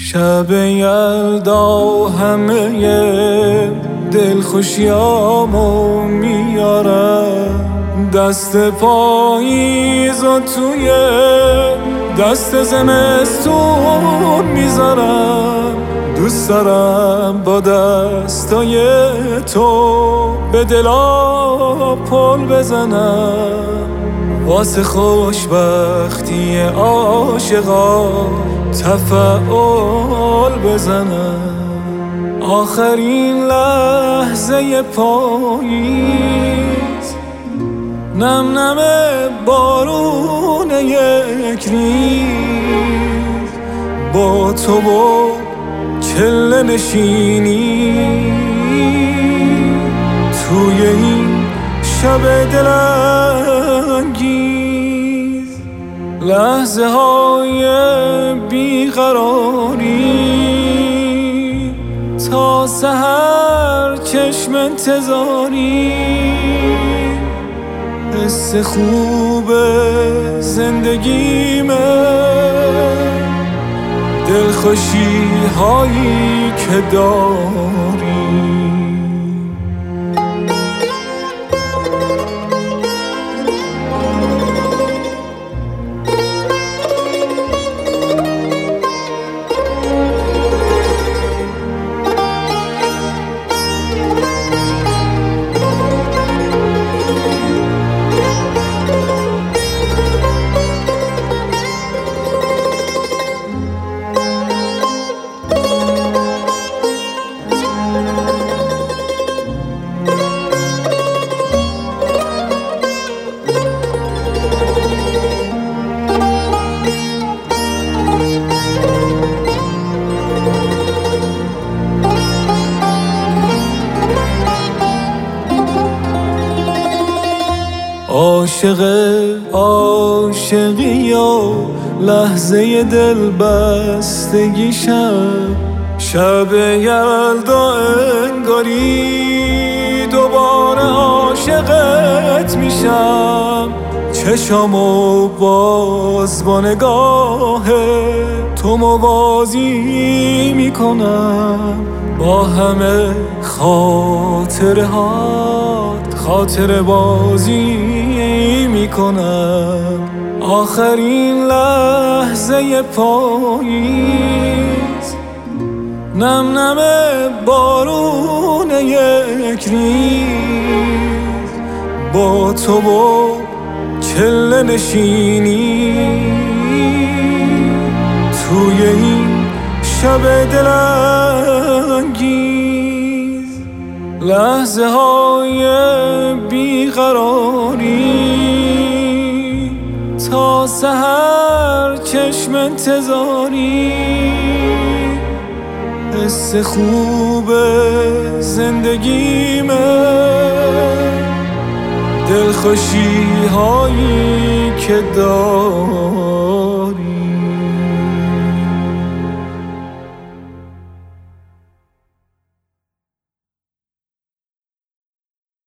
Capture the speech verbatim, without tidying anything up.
شب یلدا همه دلخوشیامو میارم، دست پاییزو توی دست زمستون میذارم. دوست دارم با دستای تو به دلا پل بزنم، واسه خوشبختی عاشقا تفعال بزنم. آخرین لحظه پاییز، نم نم بارون یک ریز، با تو و چله نشینی توی این شب دلانگیز. لحظه های بیقراری تا سحر چشم انتظاری، حس خوب زندگیمه، دلخوشی هایی که داری. عاشق عاشقی و لحظه دل بستگیشم، شب یلدا انگاری دوباره عاشقت میشم. چشامو باز با نگاه تو موازی میکنم، با همه خاطره هات خاطره بازی میکنم. آخرین لحظه پاییز، نم نم بارون یک ریز، با تو و چله نشینی توی این شب دلانگیز. لحظه های بیقراری تا سحر چشم انتظاری، حس خوب زندگیمه، دلخوشی هایی که داری.